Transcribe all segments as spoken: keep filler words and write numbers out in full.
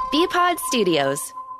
B-Pod Studios.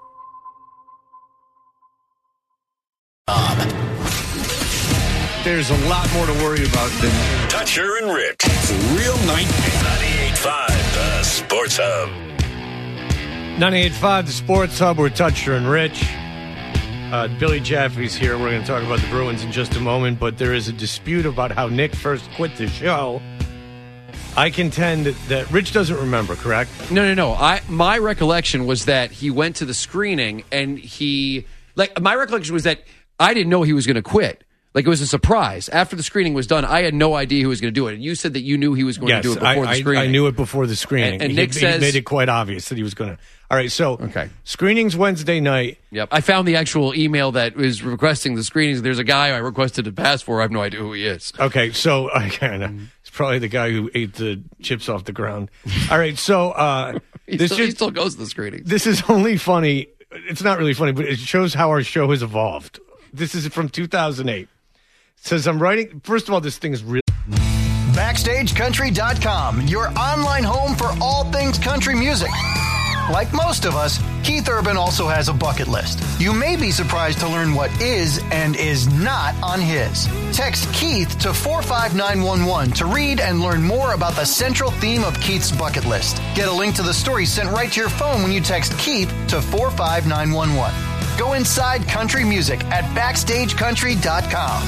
There's a lot more to worry about than Toucher and Rich. It's a real nightmare. ninety-eight point five, the Sports Hub. ninety-eight point five, the Sports Hub. We're Toucher and Rich. Uh, Billy Jaffe's here. We're going to talk about the Bruins in just a moment, but there is a dispute about how Nick first quit the show. I contend that, that Rich doesn't remember, correct? No, no, no. I my recollection was that he went to the screening and he like my recollection was that I didn't know he was going to quit. Like, it was a surprise. After the screening was done, I had no idea who was going to do it. And you said that you knew he was going yes, to do it before I, the screening. I, I knew it before the screening. And, and he, Nick he says... made it quite obvious that he was going to... All right, so okay. Screenings Wednesday night. Yep. I found the actual email that was requesting the screenings. There's a guy I requested a pass for. I have no idea who he is. Okay, so I kind of... It's probably the guy who ate the chips off the ground. All right, so... Uh, he, this still, just, he still goes to the screenings. This is only funny. It's not really funny, but it shows how our show has evolved. This is from two thousand eight. Says I'm writing. First of all, this thing is really. Backstage Country dot com, your online home for all things country music. Like most of us, Keith Urban also has a bucket list. You may be surprised to learn what is and is not on his. Text Keith to four five nine one one to read and learn more about the central theme of Keith's bucket list. Get a link to the story sent right to your phone when you text Keith to four five nine one one. Go inside country music at Backstage Country dot com.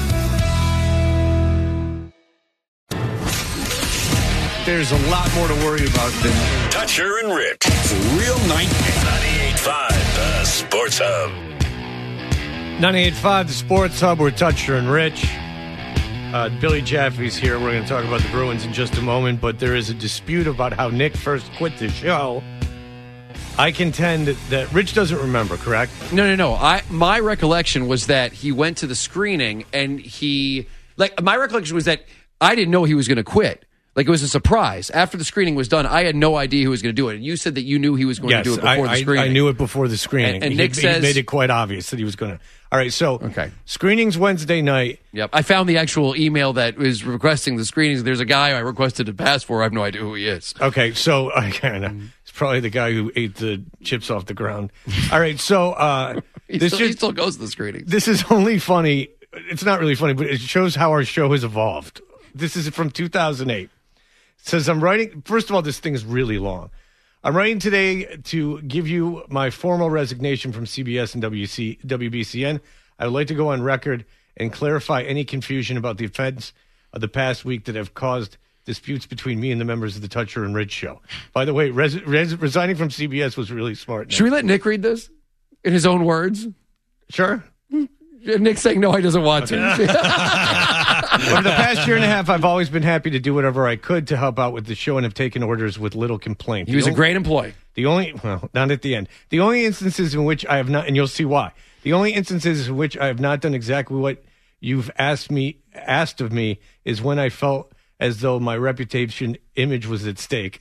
There's a lot more to worry about than Toucher and Rich. It's a real nightmare. ninety-eight point five, the Sports Hub. ninety-eight point five, the Sports Hub. We're Toucher and Rich. Uh, Billy Jaffe's here. We're going to talk about the Bruins in just a moment, but there is a dispute about how Nick first quit the show. I contend that, that Rich doesn't remember, correct? No, no, no. I my recollection was that he went to the screening and he like my recollection was that I didn't know he was going to quit. Like, it was a surprise. After the screening was done, I had no idea who was going to do it. And you said that you knew he was going yes, to do it before I, the screening. I, I knew it before the screening. And, and he, Nick he says... made it quite obvious that he was going to... All right, so okay. Screenings Wednesday night. Yep. I found the actual email that was requesting the screenings. There's a guy I requested a pass for. I have no idea who he is. Okay, so I kind of... It's probably the guy who ate the chips off the ground. All right, so... Uh, he, this still, just, he still goes to the screenings. This is only funny. It's not really funny, but it shows how our show has evolved. This is from two thousand eight. Says I'm writing. First of all, this thing is really long. I'm writing today to give you my formal resignation from C B S and W C, W B C N. I would like to go on record and clarify any confusion about the events of the past week that have caused disputes between me and the members of the Toucher and Rich show. By the way, res, res, resigning from C B S was really smart. Nick. Should we let Nick read this in his own words? Sure. Nick's saying no, he doesn't want to. Over the past year and a half, I've always been happy to do whatever I could to help out with the show and have taken orders with little complaint. He was the a only, great employee. The only, well, not at the end. The only instances in which I have not, and you'll see why. The only instances in which I have not done exactly what you've asked me, asked of me, is when I felt as though my reputation, image was at stake.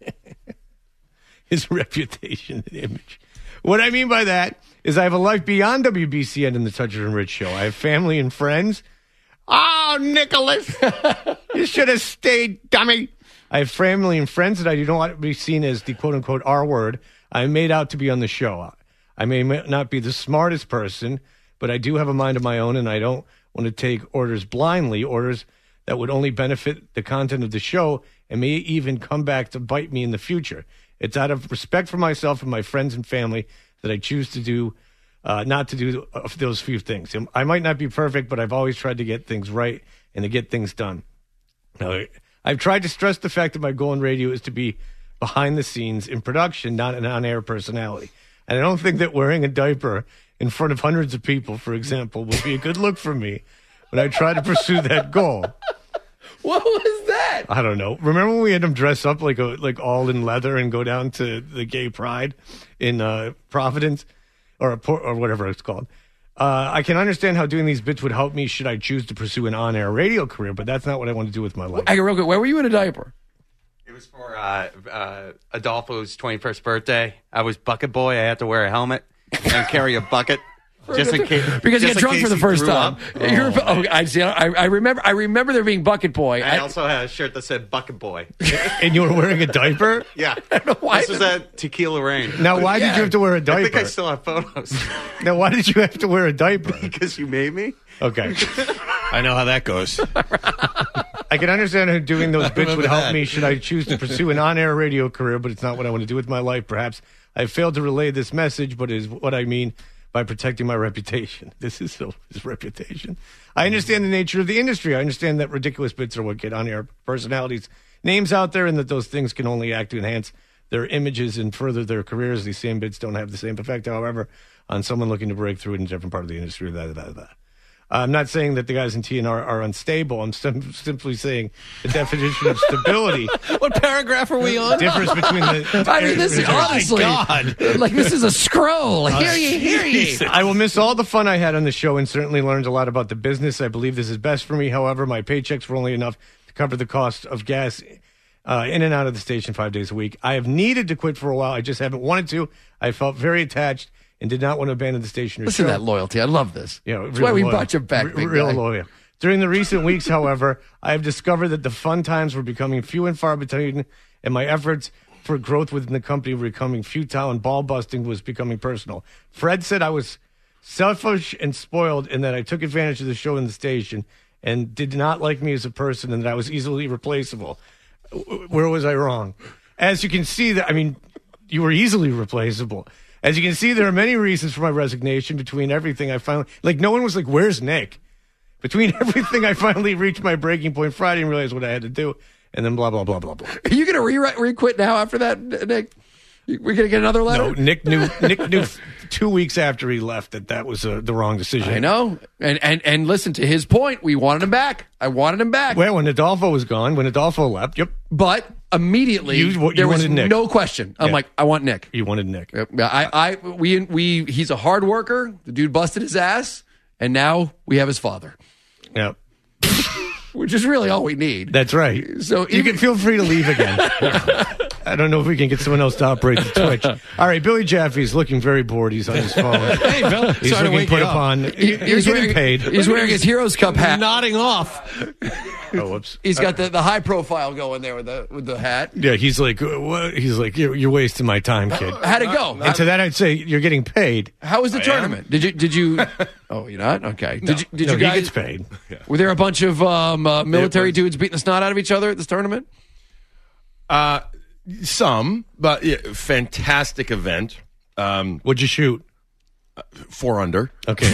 His reputation, image. What I mean by that is I have a life beyond W B C N and the Toucher and Rich show. I have family and friends. Oh, Nicholas, you should have stayed, dummy. I have family and friends that I do not want to be seen as the quote-unquote R word I made out to be on the show. I may not be the smartest person, but I do have a mind of my own, and I don't want to take orders blindly, orders that would only benefit the content of the show and may even come back to bite me in the future. It's out of respect for myself and my friends and family that I choose to do, uh, not to do those few things. I might not be perfect, but I've always tried to get things right and to get things done. Now, I've tried to stress the fact that my goal in radio is to be behind the scenes in production, not an on-air personality. And I don't think that wearing a diaper in front of hundreds of people, for example, will be a good look for me when I try to pursue that goal. What was that? I don't know. Remember when we had him dress up like a, like all in leather and go down to the gay pride in uh, Providence or a, or whatever it's called? Uh, I can understand how doing these bits would help me should I choose to pursue an on-air radio career, but that's not what I want to do with my life. I real quick, where were you in a diaper? It was for uh, uh, Adolfo's twenty-first birthday. I was bucket boy. I had to wear a helmet and carry a bucket Just in case, because you just got in drunk case for the he first threw time. up. You're, oh, I see. I, I remember. I remember there being Bucket Boy. I I, also had a shirt that said Bucket Boy. And you were wearing a diaper? Yeah. why This was at Tequila Rain. Now, why did you have to wear a I diaper? think I still have photos. Now, why did you have to wear a diaper? Because you made me? Okay. I know how that goes. I can understand how doing those bits would remember help that. me should I choose to pursue an on-air radio career, but it's not what I want to do with my life. Perhaps I failed to relay this message, but it is what I mean by protecting my reputation. This is so, his reputation. I understand the nature of the industry. I understand that ridiculous bits are what get on-air personalities' names out there, and that those things can only act to enhance their images and further their careers. These same bits don't have the same effect, however, on someone looking to break through in a different part of the industry. Blah, blah, blah. I'm not saying that the guys in T N R are unstable. I'm sim- simply saying the definition of stability What paragraph are we on? differs between the. I mean, this is honestly God. like this is a scroll. Hear ye, hear ye. I will miss all the fun I had on the show and certainly learned a lot about the business. I believe this is best for me. However, my paychecks were only enough to cover the cost of gas uh, in and out of the station five days a week. I have needed to quit for a while. I just haven't wanted to. I felt very attached and did not want to abandon the station or Listen show. to that loyalty. I love this. Yeah, That's real why we loyal. brought you back, R- big real guy. loyal. During the recent weeks, however, I have discovered that the fun times were becoming few and far between, and my efforts for growth within the company were becoming futile, and ball busting was becoming personal. Fred said I was selfish and spoiled, and that I took advantage of the show and the station, and did not like me as a person, and that I was easily replaceable. W- Where was I wrong? As you can see, that I mean, you were easily replaceable. As you can see, there are many reasons for my resignation. Between everything I finally, like, no one was like, where's Nick? Between everything, I finally reached my breaking point Friday and realized what I had to do. And then blah, blah, blah, blah, blah. Are you going to re- re-quit now after that, Nick? You- We're going to get another letter? No, Nick knew, Nick knew two weeks after he left that that was uh, the wrong decision. I know. And, and and listen, to his point, we wanted him back. I wanted him back. Well, when Adolfo was gone, when Adolfo left, yep, But immediately, You- you there was wanted Nick. no question. I'm Yeah. like, I want Nick. you wanted Nick. Yep. Yeah, I, I, we, we, he's a hard worker. The dude busted his ass, and now we have his father, Yep, which is really all we need. that's right. So you even- can feel free to leave again. I don't know if we can get someone else to operate the Twitch. All right, Billy Jaffe's looking very bored. He's on his phone. Hey, Bill. He's Sorry to looking wake put you up. upon. He- He's he's getting wearing, paid. He's wearing his Heroes Cup hat. Nodding off. Oh, whoops. He's got the, the high profile going there with the with the hat. Yeah, he's like, uh, what? He's like, you're, you're wasting my time, kid. How'd it go? And to that, I'd say you're getting paid. How was the tournament? Did you did you? Oh, you're not okay. Did you did No, you he guys? gets paid. Were there a bunch of um, uh, military was- dudes beating the snot out of each other at this tournament? Uh, some, but yeah, fantastic event. Um, What'd you shoot? four under. Okay.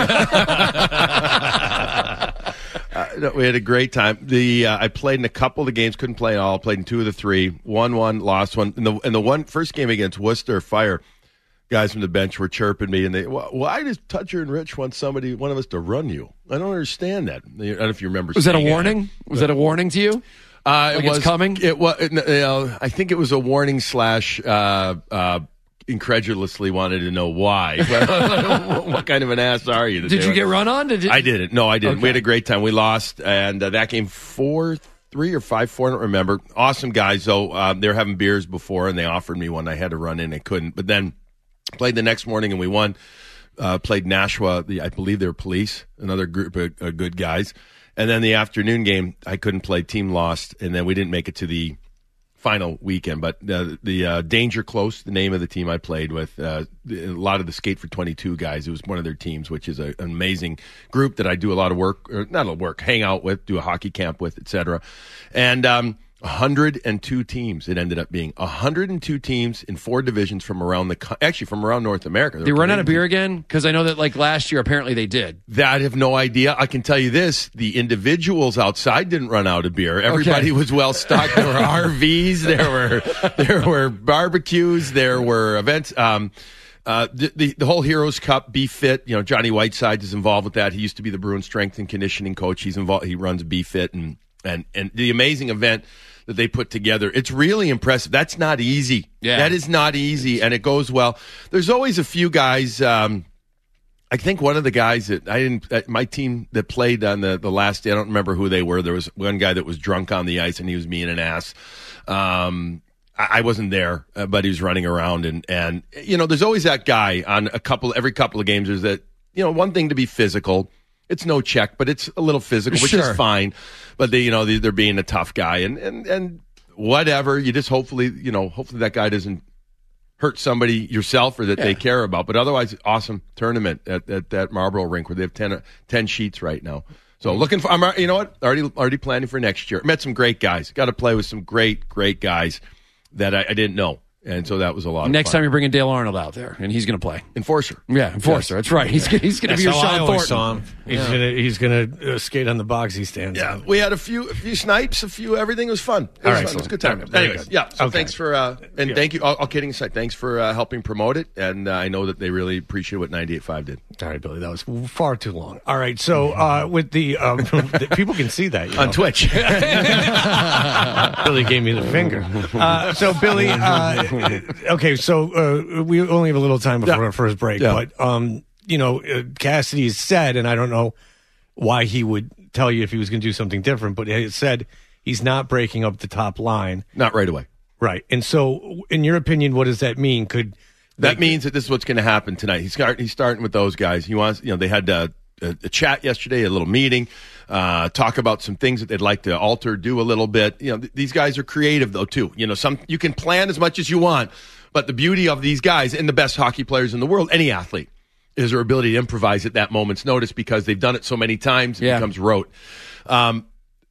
Uh, no, we had a great time. The uh, I played in a couple of the games, couldn't play all. Played in two of the three. Won one, lost one. And the and the one first game against Worcester Fire, guys from the bench were chirping me, and they, "Why- why does Toucher and Rich want somebody, one of us, to run you? I don't understand that. I don't know if you remember. Was that a seeing it. warning? Was that a warning to you? Uh, Like it it's was coming? It was. You know, I think it was a warning slash. Uh, uh, incredulously wanted to know why. What kind of an ass are you? that Did they you were- get run on? Did you? I didn't. No, I didn't. Okay. We had a great time. We lost, and uh, that game four three or five four. I don't remember. Awesome guys though. Um, they were having beers before, and they offered me one. I had to run in. I couldn't. But then played the next morning, and we won. Uh, played Nashua. The, I believe they were police. Another group of uh, good guys. And then the afternoon game, I couldn't play. Team lost, and then we didn't make it to the final weekend. But uh, the uh, Danger Close, the name of the team I played with, uh, a lot of the Skate for twenty-two guys. It was one of their teams, which is a, an amazing group that I do a lot of work, or not a lot of work, hang out with, do a hockey camp with, et cetera. And um, one hundred two teams. It ended up being one hundred two teams in four divisions from around the, co- actually from around North America. They run out of beer again? Because I know that like last year, apparently they did. That I have no idea. I can tell you this: the individuals outside didn't run out of beer. Everybody Okay. was well stocked. There were R Vs, there were there were barbecues, there were events. Um, uh, the, the the whole Heroes Cup, Be Fit. You know, Johnny Whiteside is involved with that. He used to be the Bruin strength and conditioning coach. He's involved. He runs Be Fit, and and and the amazing event that they put together. It's really impressive. That's not easy. Yeah. That is not easy, and it goes well. There's always a few guys. Um, I think one of the guys that I didn't, uh, my team that played on the, the last day, I don't remember who they were. There was one guy that was drunk on the ice and he was being an ass. Um, I, I wasn't there, uh, but he was running around and, and, you know, there's always that guy on a couple, every couple of games. There's that you know, one thing to be physical. It's no check, but it's a little physical, which Sure. is fine. But they, you know, they, they're being a tough guy, and, and and whatever. You just hopefully, you know, hopefully that guy doesn't hurt somebody yourself or that they care about. But otherwise, awesome tournament at, at that Marlboro rink where they have ten, ten sheets right now. So looking for, I'm, you know what, already already planning for next year. Met some great guys. Got to play with some great, great guys that I, I didn't know. And so that was a lot Next of fun. time you're bringing Dale Arnold out there, and he's going to play. Enforcer. Yeah, Enforcer. That's right. He's, he's going to That's be your how I Sean always Thornton. saw him. He's gonna he's gonna uh, skate on the boxy stands. Yeah, we had a few, a few snipes, a few everything. It was fun. It was All right, fun. It was excellent. a good time. Very Anyways, good. yeah. So Okay. thanks for uh, and Yeah. thank you. All, all kidding aside, thanks for uh, helping promote it. And uh, I know that they really appreciate what ninety-eight point five did All right, Billy, that was far too long. All right, so uh, with the um, the- people can see that you on know. Twitch. Billy gave me the finger. Uh, so, Billy, uh, okay, so uh, we only have a little time before Yeah. our first break, Yeah. but, um, you know, uh, Cassidy said, and I don't know why he would tell you if he was going to do something different, but he said he's not breaking up the top line. Not right away. Right. And so, in your opinion, what does that mean? Could That means that this is what's going to happen tonight. He's start, he's starting with those guys. He wants, you know, they had uh, a, a chat yesterday, a little meeting, uh, talk about some things that they'd like to alter, do a little bit. You know, th- these guys are creative though too. You know, some you can plan as much as you want, but the beauty of these guys and the best hockey players in the world, any athlete, is their ability to improvise at that moment's notice because they've done it so many times. It Yeah. becomes rote. Um,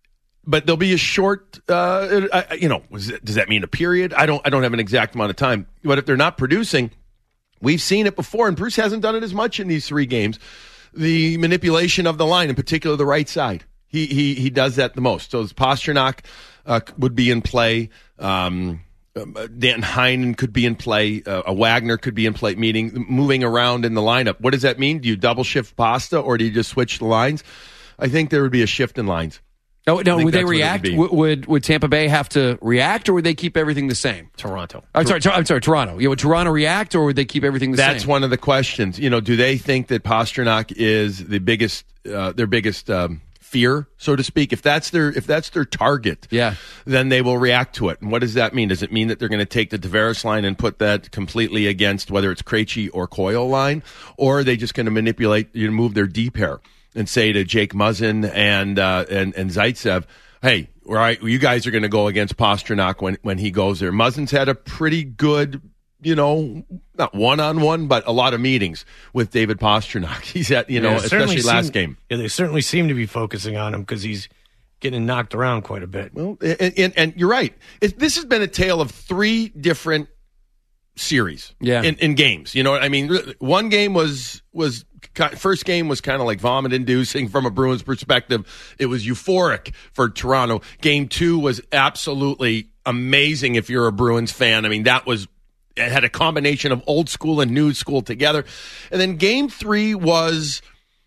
but there'll be a short, uh, uh, you know, was it, does that mean a period? I don't, I don't have an exact amount of time. But if they're not producing, we've seen it before, and Bruce hasn't done it as much in these three games. The manipulation of the line, in particular the right side, he he he does that the most. So Pasternak uh, would be in play. Um, Dan Heinen could be in play. Uh, a Wagner could be in play, meaning moving around in the lineup. What does that mean? Do you double shift Pasta, or do you just switch the lines? I think there would be a shift in lines. No, no. think Would they that's what it would react? be. Would, would would Tampa Bay have to react, or would they keep everything the same? Toronto? I'm sorry. Tor- I'm sorry. Toronto. Yeah, would Toronto react, or would they keep everything the That's same? one of the questions. You know, do they think that Pasternak is the biggest, uh, their biggest um, fear, so to speak? If that's their, if that's their target, Yeah. then they will react to it. And what does that mean? Does it mean that they're going to take the Tavares line and put that completely against whether it's Krejci or Coyle line, or are they just going to manipulate, you know, move their D pair and say to Jake Muzzin and uh, and and Zaitsev, hey, all right, you guys are going to go against Pasternak when, when he goes there. Muzzin's had a pretty good, you know, not one-on-one, but a lot of meetings with David Pasternak. He's at, you know, Yeah, certainly especially last seem- game. Yeah, they certainly seem to be focusing on him because he's getting knocked around quite a bit. Well, and, and, and you're right. It, this has been a tale of three different series Yeah. in, in games. You know what I mean? One game was was first game was kind of like vomit inducing from a Bruins perspective. It was euphoric for Toronto. Game two was absolutely amazing if you're a Bruins fan. I mean, that was it had a combination of old school and new school together. And then game three was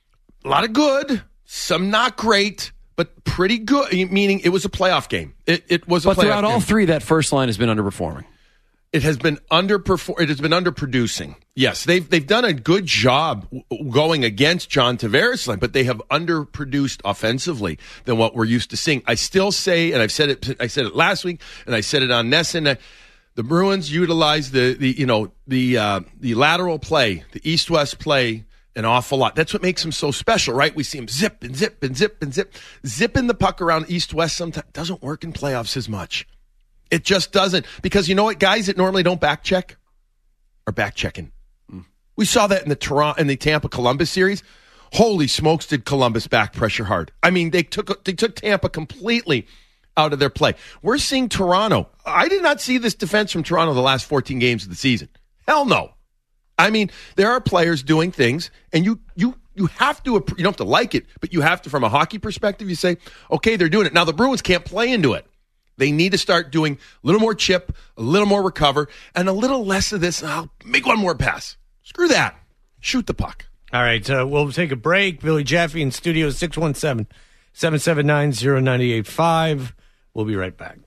a lot of good, some not great, but pretty good, meaning it was a playoff game. It, it was a But playoff throughout game. all three, that first line has been underperforming. It has been underperform. It has been underproducing. Yes, they've they've done a good job w- going against John Tavares' line, but they have underproduced offensively than what we're used to seeing. I still say, and I've said it. I said it last week, and I said it on Nesson. Uh, the Bruins utilize the the you know the uh, the lateral play, the east-west play, an awful lot. That's what makes them so special, right? We see them zip and zip and zip and zip, zipping the puck around east-west. Sometimes doesn't work in playoffs as much. It just doesn't. Because you know what? Guys that normally don't back check are back checking. Mm. We saw that in the Toronto in the Tampa Columbus series. Holy smokes, did Columbus back pressure hard. I mean, they took they took Tampa completely out of their play. We're seeing Toronto. I did not see this defense from Toronto the last fourteen games of the season. Hell no. I mean, there are players doing things, and you you you have to, you don't have to like it, but you have to, from a hockey perspective, you say, okay, they're doing it. Now, the Bruins can't play into it. They need to start doing a little more chip, a little more recover, and a little less of this. I'll make one more pass. Screw that. Shoot the puck. All right, uh, we'll take a break. Billy Jaffe in studio, six one seven, seven seven nine, zero nine eight five. We'll be right back.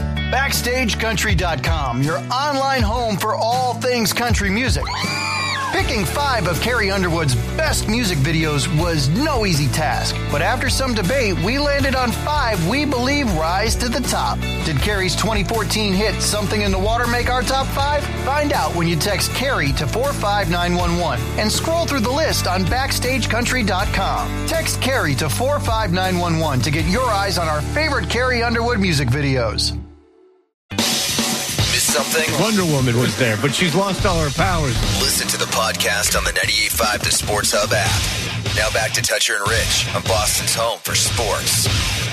Backstage Country dot com, your online home for all things country music. Picking five of Carrie Underwood's best music videos was no easy task, but after some debate, we landed on five we believe rise to the top. Did Carrie's twenty fourteen hit Something in the Water make our top five? Find out when you text Carrie to four five nine one one and scroll through the list on backstage country dot com. Text Carrie to four five nine one one to get your eyes on our favorite Carrie Underwood music videos. Miss something? Wonder Woman was there, but she's lost all her powers. Listen to the podcast on the ninety-eight point five The Sports Hub app. Now back to Toucher and Rich on Boston's home for sports.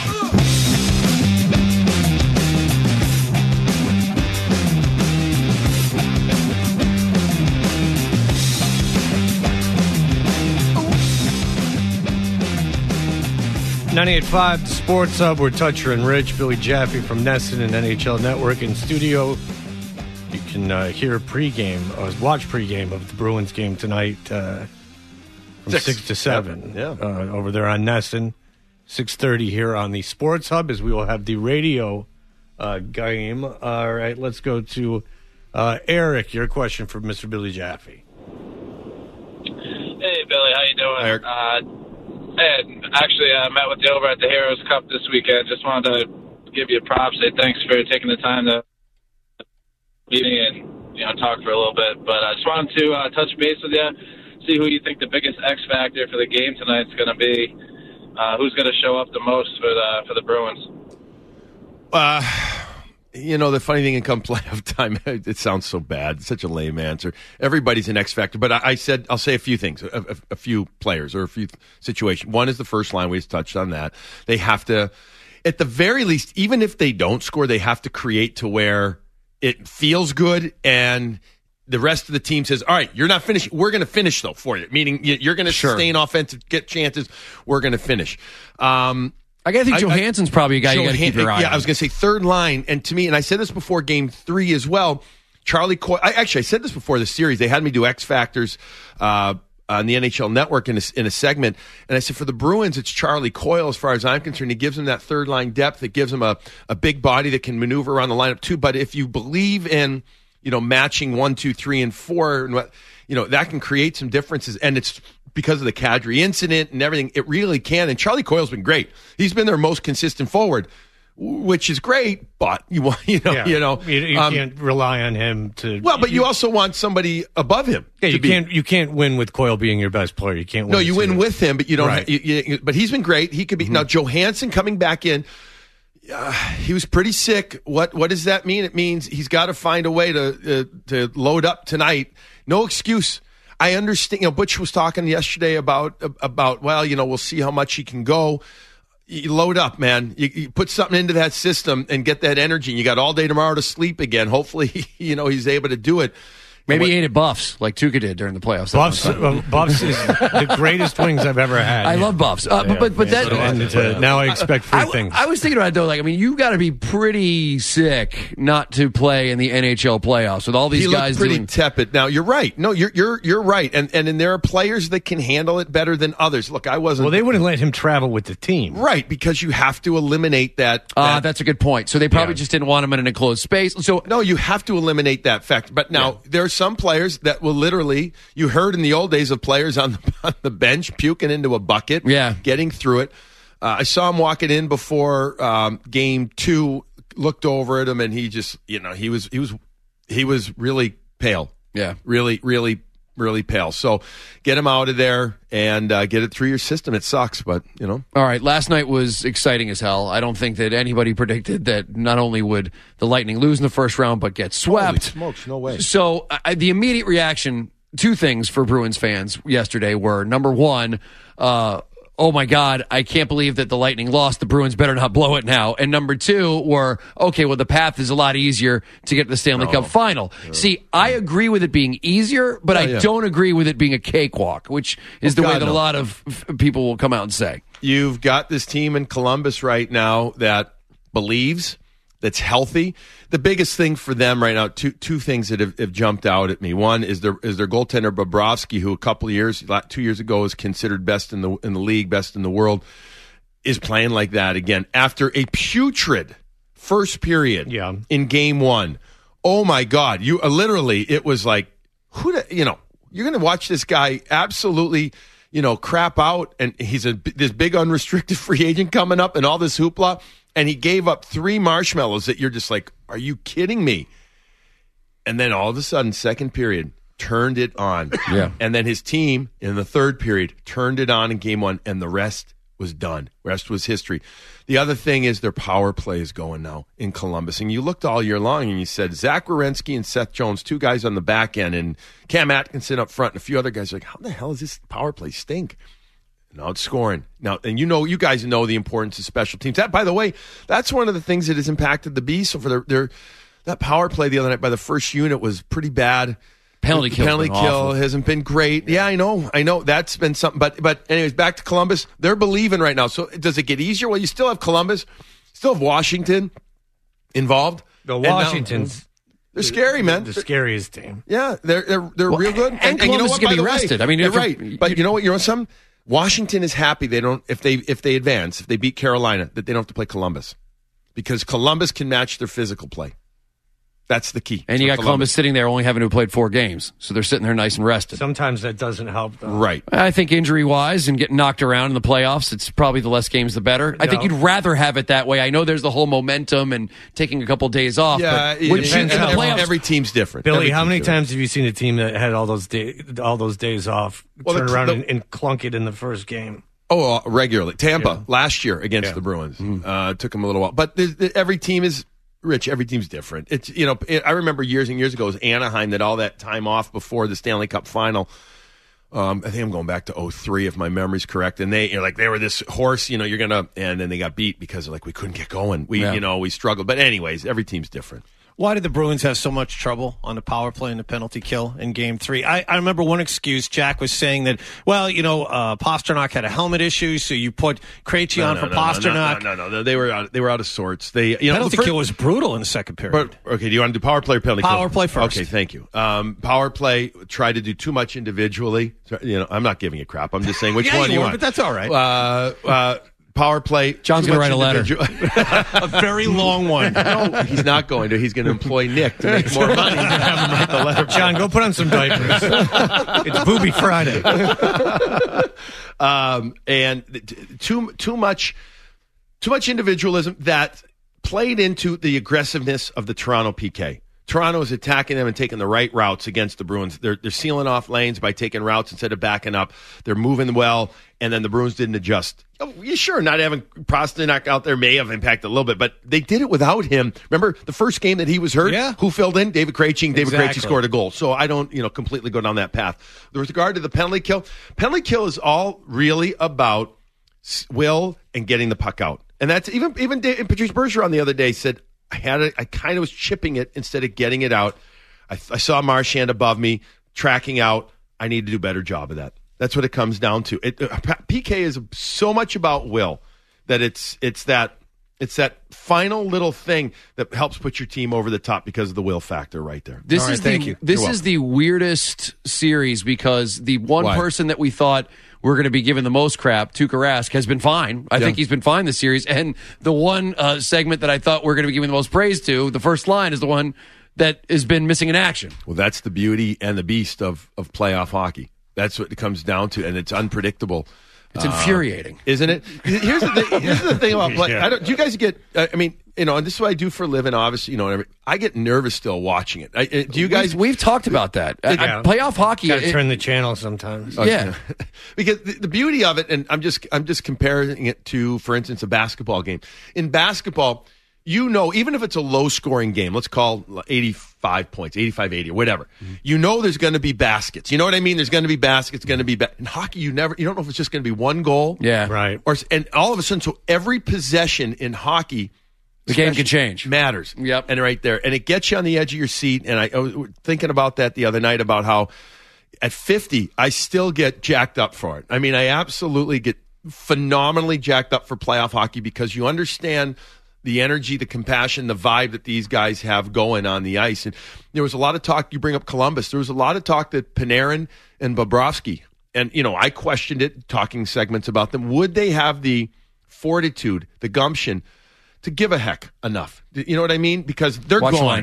ninety-eight point five The Sports Hub. We're Toucher and Rich. Billy Jaffe from Nesson and N H L Network in studio. You can uh, hear pregame, or watch pregame of the Bruins game tonight uh, from six, six to seven. Yeah. Uh, over there on Nesson. six thirty here on the Sports Hub, as we will have the radio uh, game. All right, let's go to uh, Eric. Your question for Mister Billy Jaffe. Hey, Billy, how you doing? Hi, Eric. Uh, and actually, I met with you over at the Heroes Cup this weekend. Just wanted to give you props. Say thanks for taking the time to meeting and you know talk for a little bit. But I just wanted to uh, touch base with you, see who you think the biggest X factor for the game tonight is going to be. Uh, who's going to show up the most for the for the Bruins? Uh, you know, the funny thing in come playoff time, it sounds so bad. It's such a lame answer. Everybody's an X factor, but I, I said I'll say a few things, a, a, a few players or a few situations. One is the first line. We just touched on that. They have to, at the very least, even if they don't score, they have to create to where it feels good and the rest of the team says, all right, you're not finishing. We're going to finish, though, for you, meaning you're going to Sure. sustain offensive, get chances. We're going to finish. Um, I gotta think I- Johansson's probably a guy you got to keep your eye yeah, on. I was going to say third line, and to me, and I said this before Game Three as well. Charlie Coyle. I actually I said this before the series. They had me do X factors uh, on the N H L Network in a, in a segment, and I said for the Bruins, it's Charlie Coyle. As far as I'm concerned, he gives them that third line depth. It gives them a a big body that can maneuver around the lineup too. But if you believe in you know matching one, two, three, and four, and what you know that can create some differences, and it's because of the Kadri incident and everything, it really can. And Charlie Coyle's been great. He's been their most consistent forward, which is great. But you want, you know, Yeah. you know, you, you um, can't rely on him to. well, but you also want somebody above him. Yeah, to you be- can't. You can't win with Coyle being your best player. You can't. win No, you win with him, but you don't. Right. You, you, but he's been great. He could be now. Johansson coming back in. Uh, he was pretty sick. What What does that mean? It means he's got to find a way to uh, to load up tonight. No excuse. I understand. You know, Butch was talking yesterday about about well, you know, we'll see how much he can go. You load up, man. You, you put something into that system and get that energy. You got all day tomorrow to sleep again. Hopefully, you know he's able to do it. Maybe What- he ate at Buffs like Tuca did during the playoffs. that Buffs. one time. Well, Buffs is the greatest wings I've ever had. I love Buffs, uh, but but, but that. So, and uh, now I expect free I, things. I was thinking about it though, like I mean, you got to be pretty sick not to play in the N H L playoffs with all these he guys looked pretty doing. tepid. Now you're right. No, you're you're you're right. And and, and there are players that can handle it better than others. Look, I wasn't well, they wouldn't let him travel with the team. right because you have to eliminate that. Ah, that- that's a good point. So they probably Yeah. just didn't want him in an enclosed space. So no, you have to eliminate that fact. But now there are some players that will literally. You heard in the old days of players on the, on the bench puking into a bucket. Yeah. getting through it. Uh, I saw him walking in before um, game two. Looked over at him and he just, you know, he was he was he was really pale. yeah, really, really, really pale. So get him out of there and uh, get it through your system. It sucks, but, you know. all right. Last night was exciting as hell. I don't think that anybody predicted that not only would the Lightning lose in the first round but get Holy swept. smokes, no way. So I, the immediate reaction, two things for Bruins fans yesterday were, number one, uh, oh my God, I can't believe that the Lightning lost. The Bruins better not blow it now. And number two were, okay, well, the path is a lot easier to get to the Stanley Cup final. See, I agree with it being easier, but I yeah. don't agree with it being a cakewalk, which is Oh, the way God, that no. a lot of f- people will come out and say. You've got this team in Columbus right now that believes, that's healthy. The biggest thing for them right now, two two things that have, have jumped out at me. One is their is their goaltender Bobrovsky, who a couple of years, two years ago, was considered best in the in the league, best in the world, is playing like that again after a putrid first period Yeah. in game one. Oh my God! You uh, literally, it was like who, the, you know. You're going to watch this guy absolutely, you know, crap out, and he's a this big unrestricted free agent coming up, and all this hoopla, and he gave up three marshmallows that you're just like, are you kidding me? And then all of a sudden, second period, turned it on. Yeah. And then his team in the third period turned it on in game one, and the rest was done. Rest was history. The other thing is their power play is going now in Columbus. And you looked all year long and you said Zach Werenski and Seth Jones, two guys on the back end, and Cam Atkinson up front, and a few other guys are like, how the hell does this power play stink? Now it's scoring. Now, and you know, you guys know the importance of special teams. That, by the way, that's one of the things that has impacted the Bees. So for their, their that power play the other night by the first unit was pretty bad. Penalty the kill. Penalty kill awful. hasn't been great. Yeah, I know. I know. That's been something. But, but anyways, back to Columbus. They're believing right now. So does it get easier? Well, you still have Columbus, still have Washington involved. The And now- Washington's they're scary, man. the scariest team. Yeah, they're they're, they're Well, real good. and you know Columbus what? is gonna By be the way, rested. I mean, you're if you're- right. But you know what? You know something? Washington is happy they don't if they if they advance, if they beat Carolina, that they don't have to play Columbus, because Columbus can match their physical play. That's the key. And you for got Columbus sitting there only having to have played four games. So they're sitting there nice and rested. Sometimes that doesn't help, though. Right. I think injury-wise and getting knocked around in the playoffs, it's probably the less games, the better. I think No. you'd rather have it that way. I know there's the whole momentum and taking a couple days off. Yeah, but it- wouldn't it- you, in and the every, playoffs, every team's different. Billy, Every how team's many different. times have you seen a team that had all those day, all those days off Well, turn the- around the- and, and clunk it in the first game? Oh, uh, regularly. Tampa Yeah. last year against Yeah. the Bruins. Uh, it took them a little while, but there's- there- every team is Rich. Every team's different. It's you know it, I remember years and years ago it was Anaheim that all that time off before the Stanley Cup final. Um, I think I'm going back to oh three if my memory's correct, and they you're like they were this horse, you know, you're gonna, and then they got beat because like we couldn't get going. We Yeah. you know we struggled, but anyways, every team's different. Why did the Bruins have so much trouble on the power play and the penalty kill in Game Three? I, I remember one excuse. Jack was saying that, well, you know, uh, Pasternak had a helmet issue, so you put Krejci on for Pasternak. No, no, no, no, they were out, they were out of sorts. They you know Penalty the first- kill was brutal in the second period. But okay, do you want to do power play or penalty? Power kill? play first. Okay, thank you. Um, power play. Try to do too much individually. So, you know, I'm not giving you crap. I'm just saying which Yeah, one you you were, want. but that's all right. Uh, uh, power play. John's too gonna much write a letter. individual- a very long one. No, he's not going to. He's going to employ Nick to make more money. Have him write the letter. John, go put on some diapers. It's Booby Friday. um, and t- too too much too much individualism that played into the aggressiveness of the Toronto P K. Toronto is attacking them and taking the right routes against the Bruins. They're they're sealing off lanes by taking routes instead of backing up. They're moving well, and then the Bruins didn't adjust. Oh, yeah, sure, not having Pasternak out there may have impacted a little bit, but they did it without him. Remember the first game that he was hurt? Yeah. Who filled in? David Krejci. and David Exactly. Krejci scored a goal. So I don't, you know, completely go down that path. With regard to the penalty kill, penalty kill is all really about s- will and getting the puck out. And that's even even Dave, Patrice Bergeron the other day said, I had it, I kind of was chipping it instead of getting it out. I, I saw Marchand above me tracking out. I need to do a better job of that. That's what it comes down to. It, uh, P K is so much about will that it's it's that it's that final little thing that helps put your team over the top because of the will factor right there. This All right, is thank the you. this You're is the weirdest series because the one Why? person that we thought we're going to be giving the most crap, Tuukka Rask, has been fine. I Yeah. think he's been fine this series. And the one uh, segment that I thought we're going to be giving the most praise to, the first line, is the one that has been missing in action. Well, that's the beauty and the beast of of playoff hockey. That's what it comes down to, and it's unpredictable. It's infuriating. Isn't it? Here's the thing, here's the thing about play. Yeah. I don't, do you guys get? Uh, I mean, you know, and this is what I do for a living. Obviously, you know, and every, I get nervous still watching it. I, uh, do you guys? We've, we've talked about that. I- I- Yeah. playoff hockey. Got to it- turn the channel sometimes. yeah. because the, the beauty of it, and I'm just I'm just comparing it to, for instance, a basketball game. In basketball, you know, even if it's a low scoring game, let's call eighty-five points, eighty-five eighty, or whatever, Mm-hmm. you know there's going to be baskets. You know what I mean? There's going to be baskets, going to be ba- in hockey. You never, you don't know if it's just going to be one goal, Yeah. Right. or and all of a sudden, so every possession in hockey. The game can especially, change. Matters. Yep. And right there. And it gets you on the edge of your seat. And I, I was thinking about that the other night about how at fifty, I still get jacked up for it. I mean, I absolutely get phenomenally jacked up for playoff hockey because you understand the energy, the compassion, the vibe that these guys have going on the ice. And there was a lot of talk, you bring up Columbus, there was a lot of talk that Panarin and Bobrovsky, and, you know, I questioned it, talking segments about them, would they have the fortitude, the gumption to give a heck enough? You know what I mean? Because they're Watch the gone. language.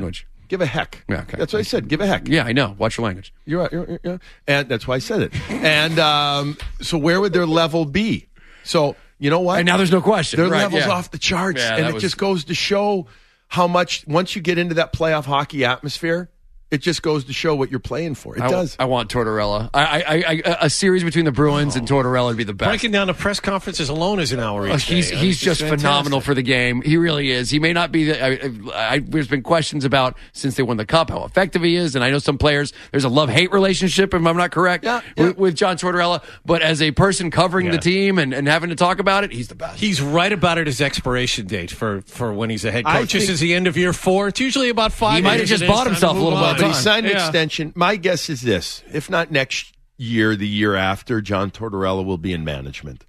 Give a heck. Yeah, okay. That's what I said. Give a heck. Yeah, I know. Watch your language. You're right. You're, you're, you're, and that's why I said it. And um, so where would their level be? So you know what? And now there's no question. Their Right, level's yeah. off the charts, Yeah, and that it was- just goes to show how much once you get into that playoff hockey atmosphere, it just goes to show what you're playing for. It I, does. I want Tortorella. I, I, I, a series between the Bruins and Tortorella would be the best. Breaking down the press conferences alone is an hour each Oh, he's day. he's It's just fantastic. phenomenal for the game. He really is. He may not be the. I, I, there's been questions about since they won the cup how effective he is, and I know some players. There's a love hate relationship, if I'm not correct, Yeah, yeah. With, with John Tortorella. But as a person covering Yeah. the team and, and having to talk about it, he's the best. He's right about at his expiration date for, for when he's a head I coach. Just think- as the end of year four. It's usually about five He might have years, just and then bought it's time himself to a little move bit on. of But he time. signed an Yeah. extension. My guess is this: if not next year, the year after, John Tortorella will be in management.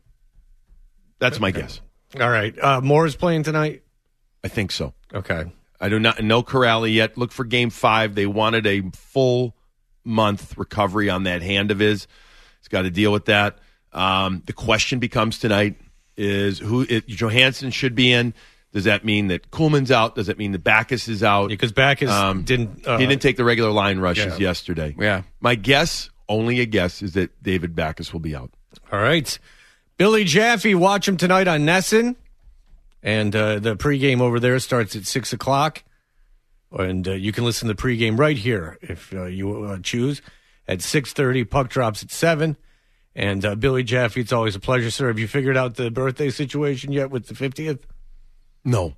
That's my guess. All right. Uh, Moore is playing tonight. I think so. Okay. I do not know Corrali yet. Look for game five. They wanted a full month recovery on that hand of his. He's got to deal with that. Um, the question becomes tonight is who it, Johansson should be in. Does that mean that Kuhlman's out? Does that mean that Backus is out? Because Backus Um, didn't. Uh, he didn't take the regular line rushes yeah. yesterday. Yeah. My guess, only a guess, is that David Backus will be out. All right. Billy Jaffe, watch him tonight on Nesson. And uh, the pregame over there starts at six o'clock. And uh, you can listen to the pregame right here if uh, you uh, choose. At six thirty, puck drops at seven. And uh, Billy Jaffe, it's always a pleasure, sir. Have you figured out the birthday situation yet with the fiftieth? No.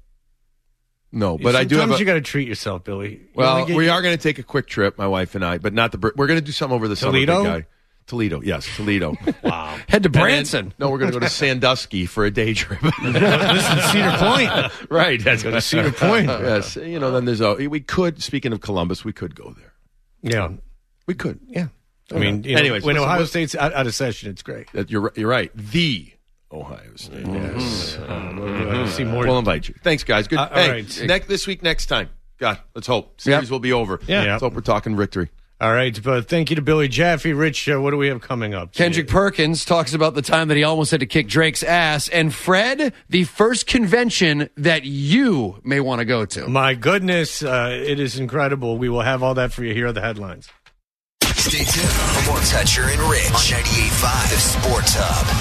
No, but I do have Sometimes a, you got to treat yourself, Billy. You well, only get- we are going to take a quick trip, my wife and I, but not the. bir- We're going to do some over the Toledo? summer. Big guy. Toledo, yes, Toledo. Wow. Head to And then- Branson. no, we're going to go to Sandusky for a day trip. Listen, Cedar Point. right, that's Go to Cedar Point. yes, you know. Then there's a. We could. Speaking of Columbus, we could go there. Yeah. We could. Yeah. I mean, you know, Anyways, when listen, Ohio what- State's out, out of session, it's great. That you're you're right. The Ohio State. Yes. Uh, we'll see more. We'll invite you. Thanks, guys. Good. Uh, all hey, right. next this week, next time. God, let's hope series Yep. will be over. Yeah. Let's hope we're talking victory. All right, but thank you to Billy Jaffe. Rich, uh, what do we have coming up? Kendrick Perkins talks about the time that he almost had to kick Drake's ass. And Fred, the first convention that you may want to go to. My goodness, uh, it is incredible. We will have all that for you. Here are the headlines. Stay tuned for more Toucher and Rich on ninety-eight point five The Sports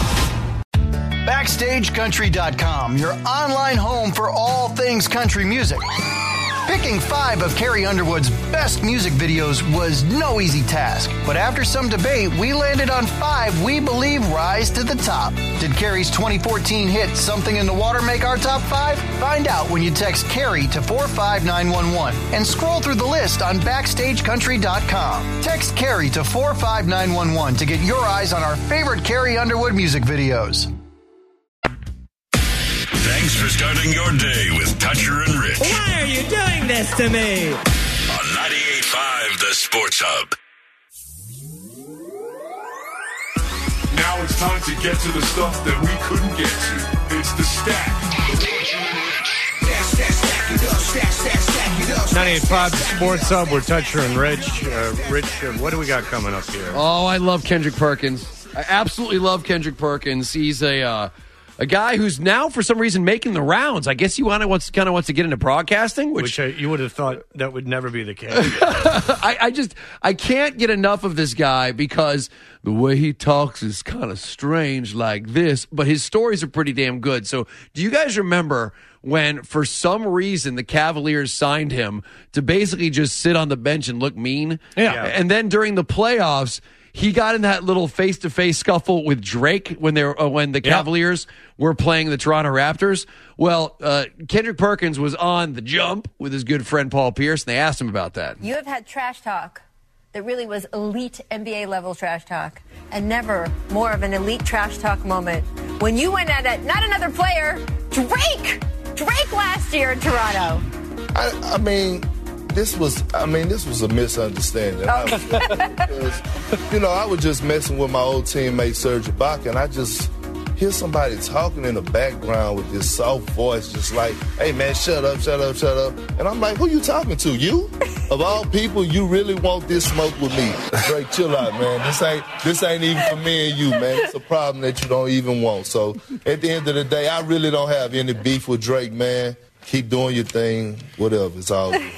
Hub. Backstage Country dot com, your online home for all things country music. Picking five of Carrie Underwood's best music videos was no easy task, but after some debate, we landed on five we believe rise to the top. Did Carrie's twenty fourteen hit Something in the Water make our top five? Find out when you text Carrie to four five nine one one and scroll through the list on Backstage Country dot com. Text Carrie to four five nine one one to get your eyes on our favorite Carrie Underwood music videos. Thanks for starting your day with Toucher and Rich Why are you doing this to me? on ninety-eight point five The Sports Hub. Now it's time to get to the stuff that we couldn't get to. It's the stack. ninety-eight point five, the Sports Hub. We're Toucher and Rich. Uh, Rich, uh, what do we got coming up here? Oh, I love Kendrick Perkins. I absolutely love Kendrick Perkins. He's a uh, a guy who's now, for some reason, making the rounds. I guess he wanna, wants, kind of wants to get into broadcasting, which, Which uh, you would have thought that would never be the case. I, I just I can't get enough of this guy because the way he talks is kind of strange like this, but his stories are pretty damn good. So do you guys remember when, for some reason, the Cavaliers signed him to basically just sit on the bench and look mean? Yeah. And then during the playoffs, he got in that little face-to-face scuffle with Drake when they were, uh, when the Cavaliers were playing the Toronto Raptors. Well, uh, Kendrick Perkins was on The Jump with his good friend Paul Pierce, and they asked him about that. You have had trash talk that really was elite N B A level trash talk, and never more of an elite trash talk moment when you went at it, not another player, Drake! Drake last year in Toronto. I, I mean, this was, I mean, this was a misunderstanding. I was, because, you know, I was just messing with my old teammate Serge Ibaka, and I just hear somebody talking in the background with this soft voice, just like, hey, man, shut up, shut up, shut up. And I'm like, who you talking to? You? Of all people, you really want this smoke with me. Drake, chill out, man. This ain't, this ain't even for me and you, man. It's a problem that you don't even want. So at the end of the day, I really don't have any beef with Drake, man. Keep doing your thing, whatever. It's all good.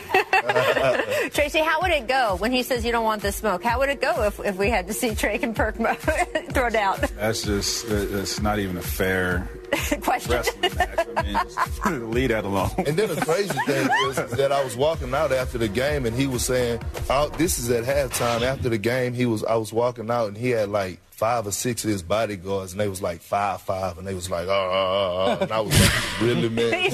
Tracy, how would it go when he says you don't want the smoke? How would it go if, if we had to see Drake and Perk throw down? That's just, that's not even a fair question. Wrestling match. I mean, just leave that alone. And then the crazy thing is that I was walking out after the game, and he was saying, oh, "This is at halftime." After the game, he was I was walking out, and he had like five or six of his bodyguards, and they was like five five, and they was like, "Oh," oh, oh. And I was like, really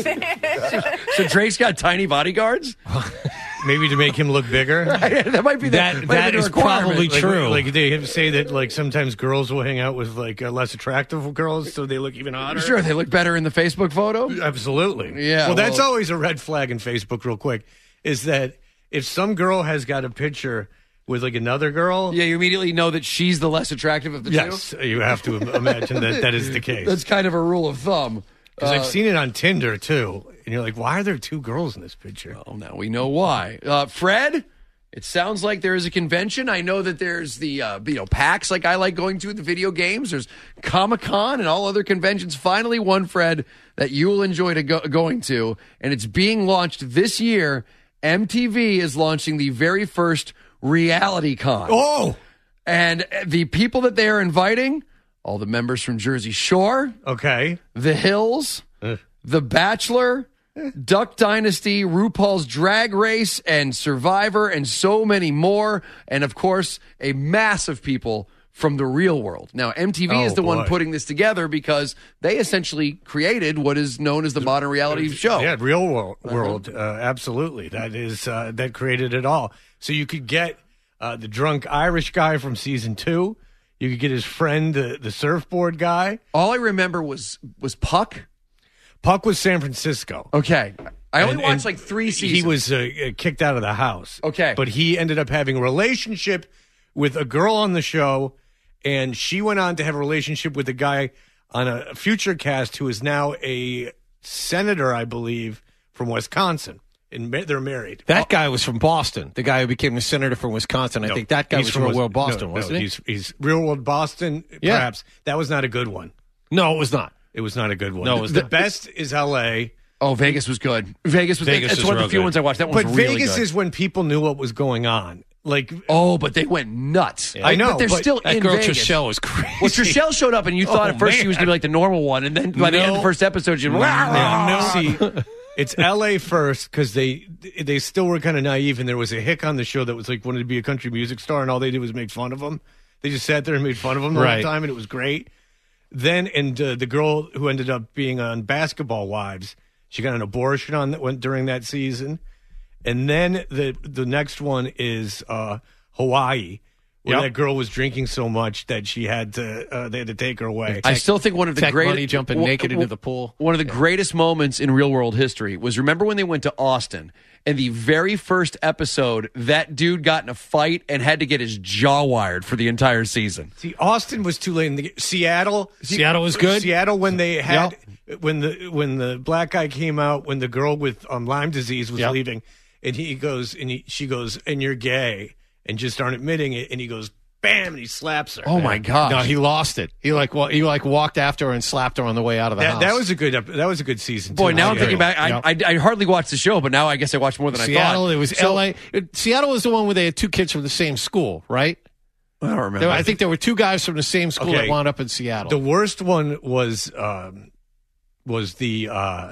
mad. So Drake's got tiny bodyguards? Maybe to make him look bigger. That might be the, that. might That be the is requirement. probably Like, true. Like, they say that, like sometimes girls will hang out with like uh, less attractive girls, so they look even hotter. Sure, they look better in the Facebook photo. Absolutely. Yeah. Well, that's always a red flag in Facebook. Real quick, is that if some girl has got a picture with like another girl, yeah, you immediately know that she's the less attractive of the yes, two. Yes, you have to imagine that that is the case. That's kind of a rule of thumb. Because Uh, I've seen it on Tinder too, and you're like, why are there two girls in this picture? Oh, now we know why. Uh, Fred, it sounds like there is a convention. I know that there's the uh, you know PAX, like I like going to the video games. There's Comic-Con and all other conventions. Finally, one, Fred, that you will enjoy to go- going to, and it's being launched this year. M T V is launching the very first Reality Con. Oh! And the people that they are inviting, all the members from Jersey Shore. Okay. The Hills. The Bachelor. Duck Dynasty, RuPaul's Drag Race, and Survivor, and so many more. And, of course, a mass of people from the real world. Now, M T V Oh, is the boy. one putting this together because they essentially created what is known as the modern reality show. Yeah, real world. world uh, absolutely. That is uh, that created it all. So you could get uh, the drunk Irish guy from season two. You could get his friend, the, the surfboard guy. All I remember was was Puck. Puck was San Francisco. Okay. I only And- watched and like three seasons. He was uh, uh, kicked out of the house. Okay. But he ended up having a relationship with a girl on the show, and she went on to have a relationship with a guy on a future cast who is now a senator, I believe, from Wisconsin. And ma- they're married. That guy was from Boston. The guy who became a senator from Wisconsin. I No, think that guy he's was from from Real Wis- World Boston, no, wasn't no, he? He's, he's Real World Boston, Yeah. perhaps. That was not a good one. No, it was not. It was not a good one. No, it the, was the not. best is L A. Oh, Vegas was good. Vegas was Vegas It's is one of the real few good. ones I watched. That one But was really Vegas good. is when people knew what was going on. Like, Oh, but they went nuts. I know, but they're but still That in girl Vegas. Trishelle was crazy. Well, Trishelle showed up, and you thought Oh, at first she was man. going to be like the normal one, and then by the end of the No. first episode, she was no, see, it's L A first because they they still were kind of naive, and there was a hick on the show that was like wanted to be a country music star, and all they did was make fun of him. They just sat there and made fun of him the Right. whole time, and it was great. Then, and uh, the girl who ended up being on Basketball Wives, she got an abortion on that went during that season, and then the the next one is uh, Hawaii. Where Yep. that girl was drinking so much that she had to, uh, they had to take her away. I still think one of the Tech greatest Money jumping naked into the pool. One of the greatest moments in real world history was remember when they went to Austin and the very first episode that dude got in a fight and had to get his jaw wired for the entire season. See, Austin was too late. In the, Seattle, Seattle was good. Seattle when they had when the when the black guy came out when the girl with um, Lyme disease was Yep. leaving, and he goes and he, she goes and you're gay and just aren't admitting it, and he goes bam and he slaps her. Oh my gosh. No, he lost it. He like well, he like walked after her and slapped her on the way out of the that, house. that was a good ep- that was a good season. Boy, too. now I'm Yeah. thinking back. I, Yep. I, I hardly watched the show, but now I guess I watched more than Seattle. I thought. It was So- L A. It- Seattle was the one where they had two kids from the same school, right? I don't remember. There- I think there were two guys from the same school Okay. that wound up in Seattle. The worst one was um, was the uh,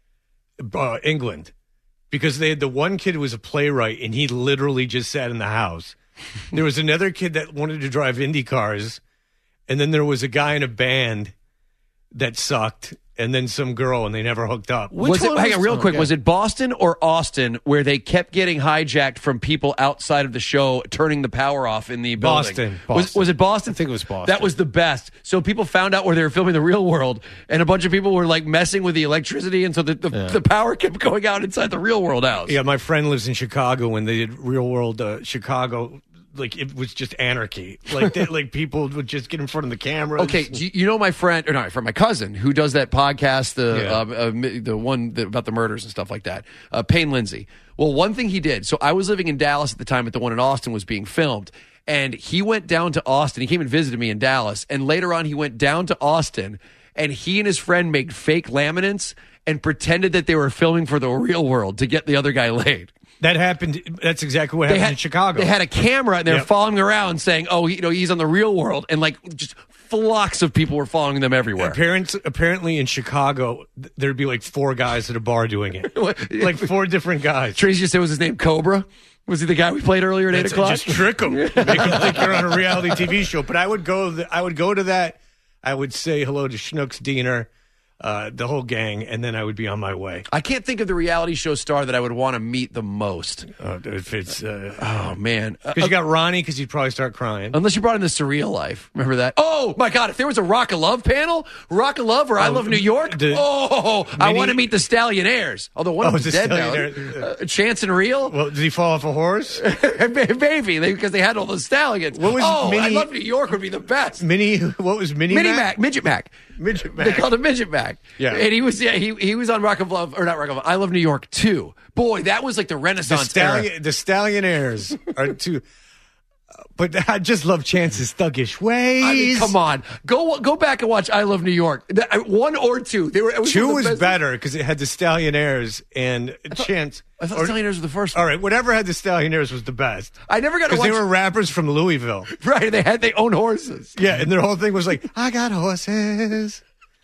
uh, England because they had the one kid who was a playwright and he literally just sat in the house. There was another kid that wanted to drive Indy cars, and then there was a guy in a band that sucked, and then some girl, and they never hooked up. was it, one hang was- on, real oh, quick. okay. Was it Boston or Austin where they kept getting hijacked from people outside of the show, turning the power off in the building? Boston. Was, Boston. was it Boston? I think it was Boston. That was the best. So people found out where they were filming The Real World, and a bunch of people were like messing with the electricity, and so the, the, the power kept going out inside the Real World house. Yeah, my friend lives in Chicago. When they did Real World uh, Chicago, like it was just anarchy. Like they, like people would just get in front of the camera. Okay, do you you know my friend, or not, from my cousin who does that podcast, the Yeah. uh, uh, mi- the one that, about the murders and stuff like that, uh, Payne Lindsay. Well, one thing he did. So I was living in Dallas at the time, but the one in Austin was being filmed, and he went down to Austin. He came and visited me in Dallas, and later on he went down to Austin, and he and his friend made fake laminates and pretended that they were filming for The Real World to get the other guy laid. That happened. That's exactly what They happened had, in Chicago. They had a camera and they were Yep. following around saying, "Oh, he, you know, he's on the real world," and like just flocks of people were following them everywhere. Apparently, apparently in Chicago, th- there'd be like four guys at a bar doing it. Like four different guys. Tracy just said was his name Cobra. Was he the guy we played earlier at That's- eight o'clock? Just trick them, make them think they're on a reality T V show. But I would go. th- I would go to that. I would say hello to Schnooks, Diener, uh, the whole gang, and then I would be on my way. I can't think of the reality show star that I would want to meet the most. Uh, if it's uh, oh man, because you got Ronnie, because he'd probably start crying. Unless you brought in the Surreal Life. Remember that? Oh, my God. If there was a Rock of Love panel, Rock of Love or I Oh, Love New York, the- oh, I Mini- want to meet the Stallionaires. Although one Oh, of them's the dead now. Stallionaires. Uh, Chance and Real? Well, did he fall off a horse? Maybe, they, because they had all the Stallions. What was oh, Mini- I Love New York would be the best. Mini, what was Mini, Mini Mac? Mac, Midget Mac. Midget Mac. They called him Midget Mac. Yeah. And he was, yeah, he, he was on Rock of Love, or not Rock of Love, I Love New York too. Boy, that was like the The, Renaissance stallion, era. the Stallionaires are two. But I just love Chance's thuggish ways. I mean, come on. Go go back and watch I Love New York. That- One or two. They were, it was Two one of was the best- better because it had the Stallionaires and Chance. I thought or- Stallionaires was the first one. All right, whatever had the Stallionaires was the best. I never got to Because watch. they were rappers from Louisville. Right, they had their own horses. Yeah, and their whole thing was like, I got horses.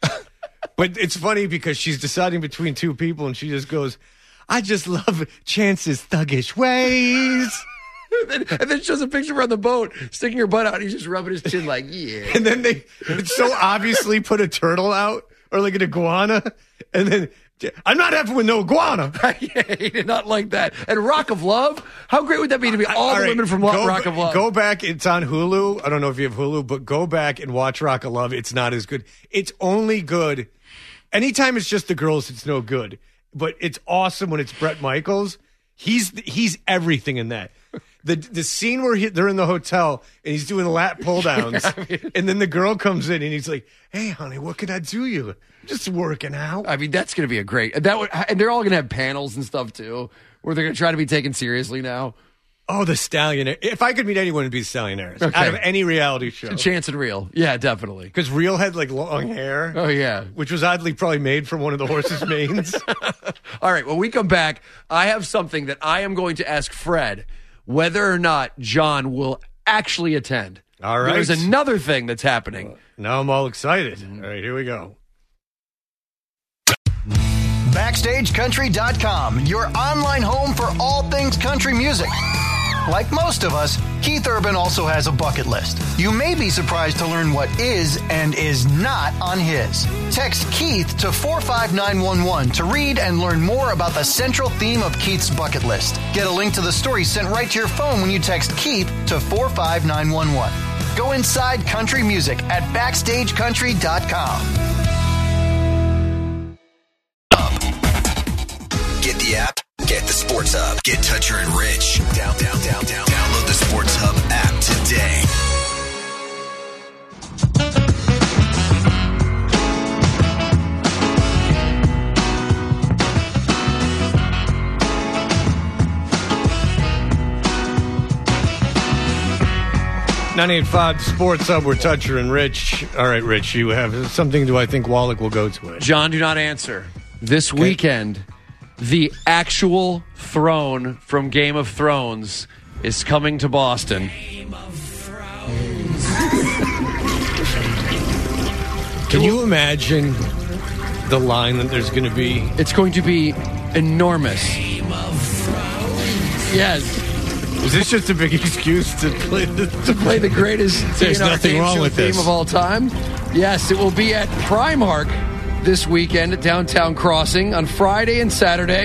But it's funny because she's deciding between two people and she just goes, I just love Chance's thuggish ways. and, then, and then shows a picture of her on the boat, sticking her butt out, and he's just rubbing his chin like, yeah. And then they so obviously put a turtle out or like an iguana. And then I'm not having with no iguana. Yeah, he did not like that. And Rock of Love, how great would that be to be all, All the right, women from Lo- go, Rock of Love? Go back. It's on Hulu. I don't know if you have Hulu, but go back and watch Rock of Love. It's not as good. It's only good. Anytime it's just the girls, it's no good. But it's awesome when it's Bret Michaels. He's he's everything in that. The the scene where he, they're in the hotel and he's doing lap pull downs, I mean- and then the girl comes in and he's like, "Hey, honey, what can I do you? Just working out." I mean, that's going to be a great. That would, and they're all going to have panels and stuff too, where they're going to try to be taken seriously now. Oh, the Stallion. If I could meet anyone, it'd be the Stallionaires. Okay. Out of any reality show. Chance and Real, yeah, definitely. Because Real had like long hair. Oh yeah, Which was oddly probably made from one of the horse's manes. All right, when we come back, I have something that I am going to ask Fred whether or not John will actually attend. All right. There's another thing that's happening. Now I'm all excited. All right, here we go. Backstage Country dot com, your online home for all things country music. Like most of us, Keith Urban also has a bucket list. You may be surprised to learn what is and is not on his. Text Keith to four five nine one one to read and learn more about the central theme of Keith's bucket list. Get a link to the story sent right to your phone when you text Keith to four five nine one one. Go inside country music at Backstage Country dot com. Get the app, get the Sports Hub, get Toucher and Rich. Down, down, down, down. Download the Sports Hub app today. ninety-eight point five Sports Hub, we're Toucher and Rich. All right, Rich, you have something do I think Wallach will go to it? John, do not answer. This weekend, the actual throne from Game of Thrones is coming to Boston. Can you imagine the line that there's going to be? It's going to be enormous. Yes. Is this just a big excuse to play the, to play the greatest There's T N R nothing game wrong show with theme this. of all time? Yes, it will be at Primark this weekend at Downtown Crossing on Friday and Saturday.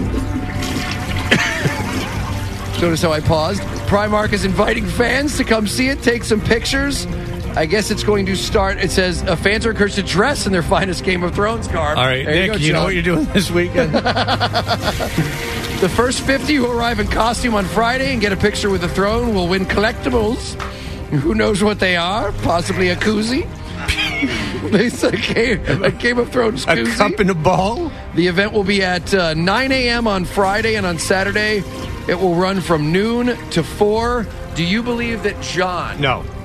Notice how I paused. Primark is inviting fans to come see it, take some pictures. I guess it's going to start. It says uh, fans are encouraged to dress in their finest Game of Thrones garb. All right, There Nick, you, go, you know John. what you're doing this weekend? The first fifty who arrive in costume on Friday and get a picture with the throne will win collectibles. Who knows what they are? Possibly a koozie. They said a Game, a Game of Thrones A koozie. cup and a ball? The event will be at uh, nine a.m. on Friday, and on Saturday it will run from noon to four. Do you believe that John No.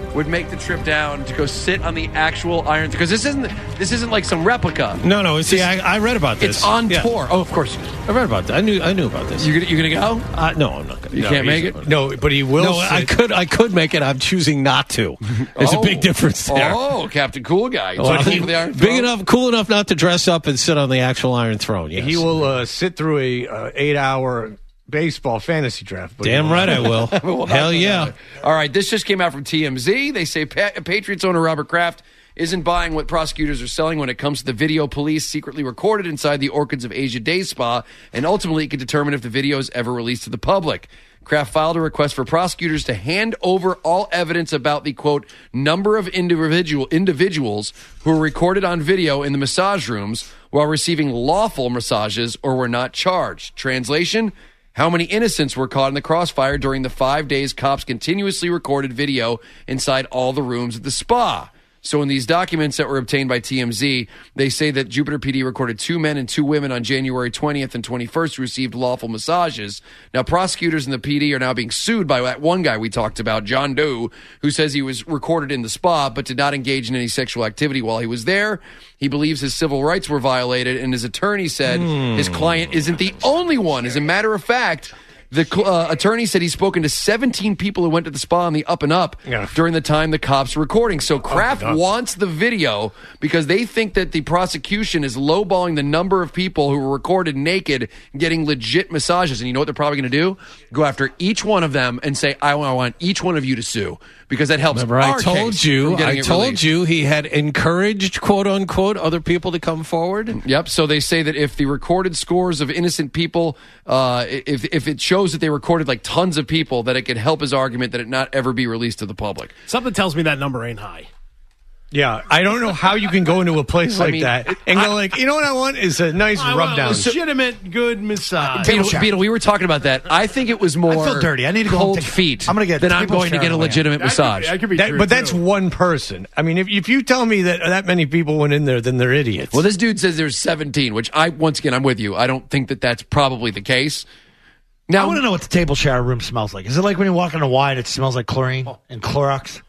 would make the trip down to go sit on the actual Iron because this isn't this isn't like some replica. No, no. See, I, I read about this. It's on Yeah. tour. Oh, of course. I read about that. I knew. I knew about this. You gonna, you gonna go? Uh, no, I'm not going. You no, can't make he's- it? No, but he will. No, sit- I could. I could make it. I'm choosing not to. There's Oh. a big difference there. Oh, Captain Cool Guy. Well, But he, the Iron big Throne? enough, cool enough not to dress up and sit on the actual Iron Throne. Yes. He will uh, sit through a uh, eight-hour baseball fantasy draft. But Damn he right I will. Well, Hell not yeah. that. All right, this just came out from T M Z. They say pa- Patriots owner Robert Kraft isn't buying what prosecutors are selling when it comes to the video police secretly recorded inside the Orchids of Asia Day Spa, and ultimately could determine if the video is ever released to the public. Kraft filed a request for prosecutors to hand over all evidence about the, quote, number of individual individuals who were recorded on video in the massage rooms while receiving lawful massages or were not charged. Translation: how many innocents were caught in the crossfire during the five days cops continuously recorded video inside all the rooms at the spa? So in these documents that were obtained by T M Z, they say that Jupiter P D recorded two men and two women on January twentieth and twenty-first who received lawful massages. Now, prosecutors in the P D are now being sued by that one guy we talked about, John Doe, who says he was recorded in the spa but did not engage in any sexual activity while he was there. He believes his civil rights were violated, and his attorney said his client isn't the only one. As a matter of fact, the uh, attorney said he's spoken to seventeen people who went to the spa on the up and up Yeah. during the time the cops were recording. So Kraft and up. wants the video because they think that the prosecution is lowballing the number of people who were recorded naked getting legit massages. And you know what they're probably going to do? Go after each one of them and say, I want each one of you to sue, because that helps. Remember, our I told case you, from getting I it told released. you he had encouraged, quote unquote, other people to come forward. Yep. So they say that if the recorded scores of innocent people, uh, if if it shows that they recorded like tons of people, that it could help his argument that it not ever be released to the public. Something tells me that number ain't high. Yeah, I don't know how you can go into a place I like mean, that and go like, you know what I want is a nice I rub want down. a legitimate, good massage. Beetle, Beetle, we were talking about that. I think it was more I feel dirty. I need to go home cold and take- feet. I'm gonna get Then I'm table going to share get a on the way legitimate That could be- massage. that could be That- true, but that's too. one person. I mean, if if you tell me that that many people went in there, then they're idiots. Well, this dude says there's seventeen, which I once again I'm with you. I don't think that that's probably the case. I Now, want to know what the table shower room smells like. Is it like when you walk into wine, it smells like chlorine and Clorox?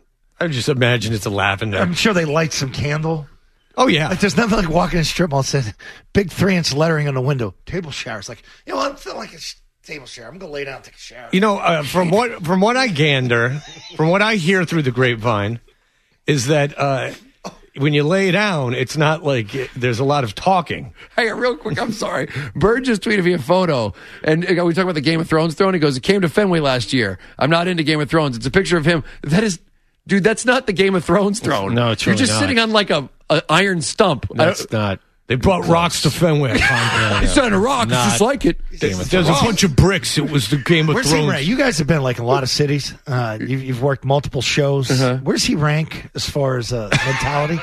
I just imagine it's a lavender. I'm sure they light some candle. Oh yeah, Like there's nothing like walking in a strip mall that says big three inch lettering on the window. Table shower. It's like, you know, I feel like a sh- table shower. I'm gonna lay down and take a shower. you know, uh, from what from what I gander, from what I hear through the grapevine, is that uh, when you lay down, it's not like it, there's a lot of talking. hey, real quick, I'm sorry. Bird just tweeted me a photo, and uh, we talk about the Game of Thrones throne. He goes, "It came to Fenway last year. I'm not into Game of Thrones. It's a picture of him. That is, dude, that's not the Game of Thrones throne. No, it's You're really just not. sitting on like a, a iron stump. I That's don't- not. They brought rocks to Fenway. He's trying to rock. It's Not just like it. There's a bunch of bricks. It was the Game of Where's he Thrones. rank? You guys have been like in a lot of cities. Uh, you've, you've worked multiple shows. Uh-huh. Where's he rank as far as uh, mentality?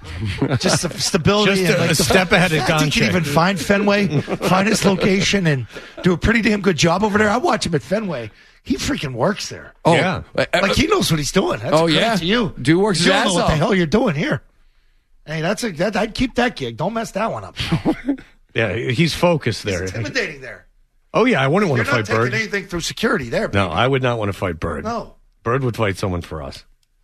Just the stability. Just and, a- like, a the step ahead of fact he Gonchek. can even find Fenway, find his location, and do a pretty damn good job over there. I watch him at Fenway. He freaking works there. Oh, Yeah. Like he knows what he's doing. That's Oh, credit yeah. to you. Dude works you his don't ass know what the off. hell you're doing here. Hey, that's a that I'd keep that gig. Don't mess that one up. Yeah, he's focused there. It's intimidating there. Oh yeah, I wouldn't want You're to not fight taking Bird. anything through security there. No, baby. I would not want to fight Bird. No. Bird would fight someone for us.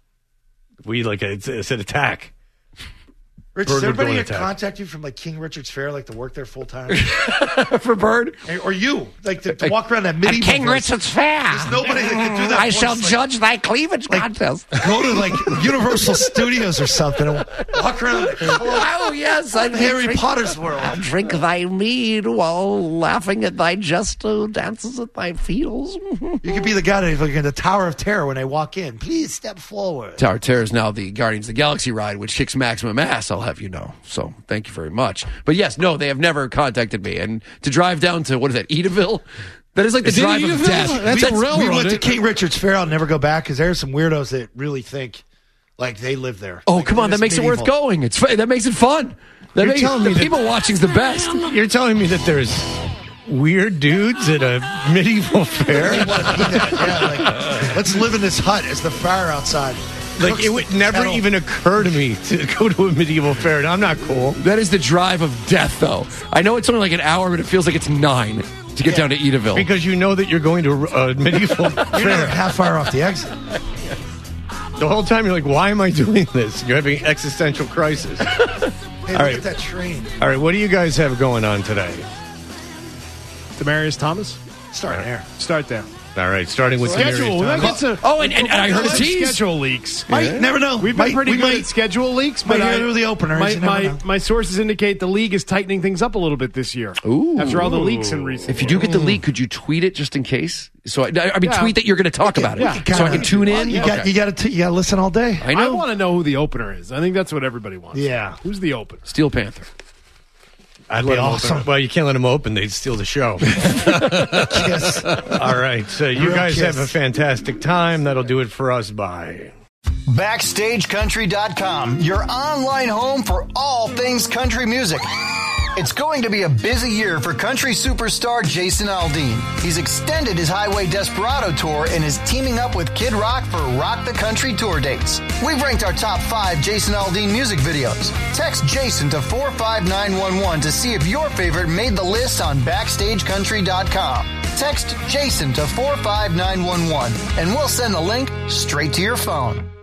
We like a, it's, it's an attack. Rich, Bird does would everybody go and get attack. contact you from like King Richard's Fair, like to work there full time? For Bird? Or you, like to, to walk around that medieval King place. Richard's Fair. There's nobody that can do that. I once, shall like, judge thy cleavage contest. Go to like Universal Studios or something and walk around. Like, Oh, yes. I Harry drink, Potter's world. I'll drink thy mead while laughing at thy jest who dances at thy feels. You could be the guy that's like in the Tower of Terror when they walk in. Please step forward. Tower of Terror is now the Guardians of the Galaxy ride, which kicks maximum ass, I'll have you know. So thank you very much. But yes, no, they have never contacted me. And to drive down to, what is that, Edaville? That is like the Is it drive of Edaville? death. we, That's- we went to King Richard's Fair. I'll never go back because there's some weirdos that really think like they live there. Oh, Like, come on, that it's makes it worth medieval. going. It's fu- That makes it fun. That You're makes, telling the me that- people watching's the best. You're telling me that there's weird dudes at a medieval fair? They want to be that. Yeah, like, let's live in this hut as the fire outside. Like Cooks it would the never kettle. even occur to me to go to a medieval fair. And I'm not cool. That is the drive of death, though. I know it's only like an hour, but it feels like it's nine to get down to Edaville. Because you know that you're going to a medieval You're not fair. half hour off the exit. The whole time you're like, why am I doing this? You're having existential crisis. Hey, All look right. at that train. All right, what do you guys have going on today? Demarius Thomas? Start there. Start there. All right, starting with Schedule. We might get to, Oh, and, and, and I heard a tease. Schedule leaks. Might never know. We've been Might- pretty we good might- at schedule leaks, might but hear I, through the openers, My, you never my, know. my sources indicate the league is tightening things up a little bit this year. Ooh. After all the leaks in recent If you do get the leak, could you tweet it just in case? So I, I mean, Yeah. tweet that you're going to talk about it, Yeah. so I can tune in. You got Okay. you got to you got to listen all day. I I know. want to know who the opener is. I think that's what everybody wants. Yeah. Who's the opener? Steel Panther. I'd be let 'em awesome. Open. Well, you can't let them open; they'd steal the show. Kiss. All right, so you Real guys kiss. have a fantastic time. That'll do it for us. Bye. Backstage Country dot com, your online home for all things country music. It's going to be a busy year for country superstar Jason Aldean. He's extended his Highway Desperado tour and is teaming up with Kid Rock for Rock the Country tour dates. We've ranked our top five Jason Aldean music videos. Text Jason to four five nine one one to see if your favorite made the list on Backstage Country dot com. Text Jason to four five nine one one and we'll send the link straight to your phone.